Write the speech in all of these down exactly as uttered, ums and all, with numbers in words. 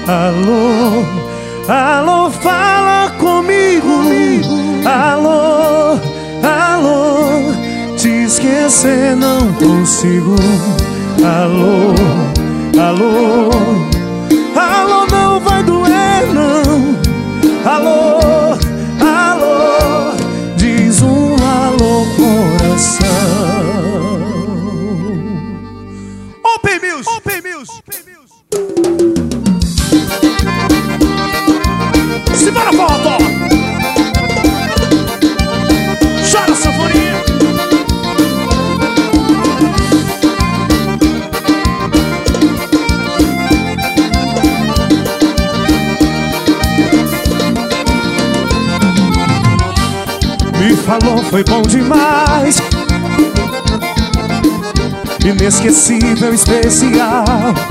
Alô, alô, fala comigo. Alô, alô, te esquecer não consigo. Alô, alô, alô, não vai doer não. Alô, alô, diz um alô, coração. Open Music, Open Music, Open Music. Simbora, volta! Chora, sanfoninha! Me falou, foi bom demais, inesquecível, especial.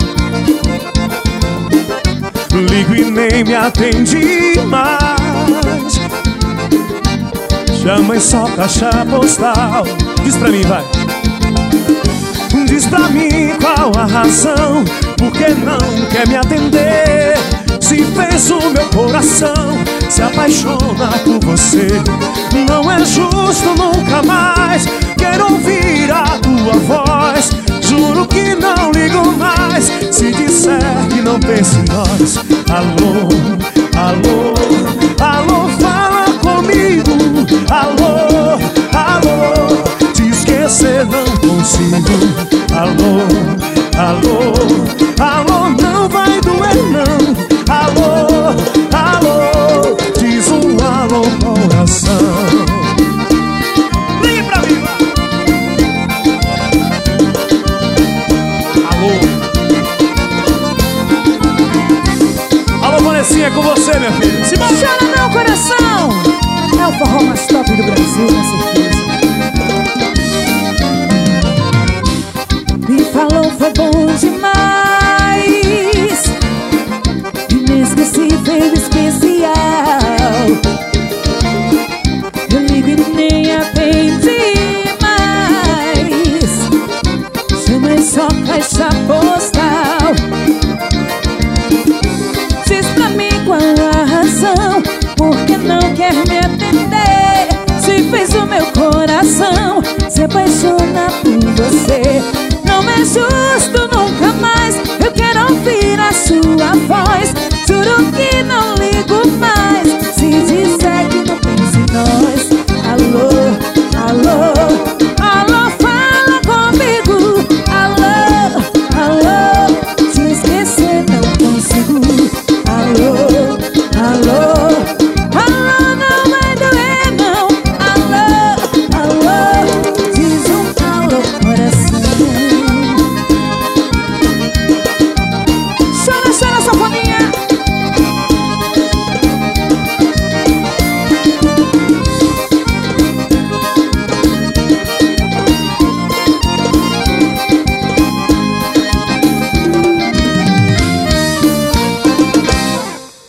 Ligo e nem me atende mais. Chama e só caixa postal. Diz pra mim, vai. Diz pra mim qual a razão, por que não quer me atender? Se fez o meu coração se apaixona por você. Não é justo nunca mais. Quero ouvir a tua voz. Juro que não ligo mais se disser que não penso em nós. Alô, alô, alô, fala comigo. Alô, alô, te esquecer não consigo. Alô, alô, alô, não vai doer não. Alô, alô, diz um alô, coração. Ligue pra mim, vai. Alô, Vanessinha, é com você, minha filha. Se chora meu coração. É o forró mais top do Brasil, com certeza. Me falou, foi bom demais, inesquecível, especial. Eu ligo e nem atende mais. Chama e só caixa postal. Diz pra mim qual a razão, por que não quer me atender? Se fez o meu coração se apaixona por você. Não é justo nunca mais. Eu quero ouvir a sua voz. Juro que não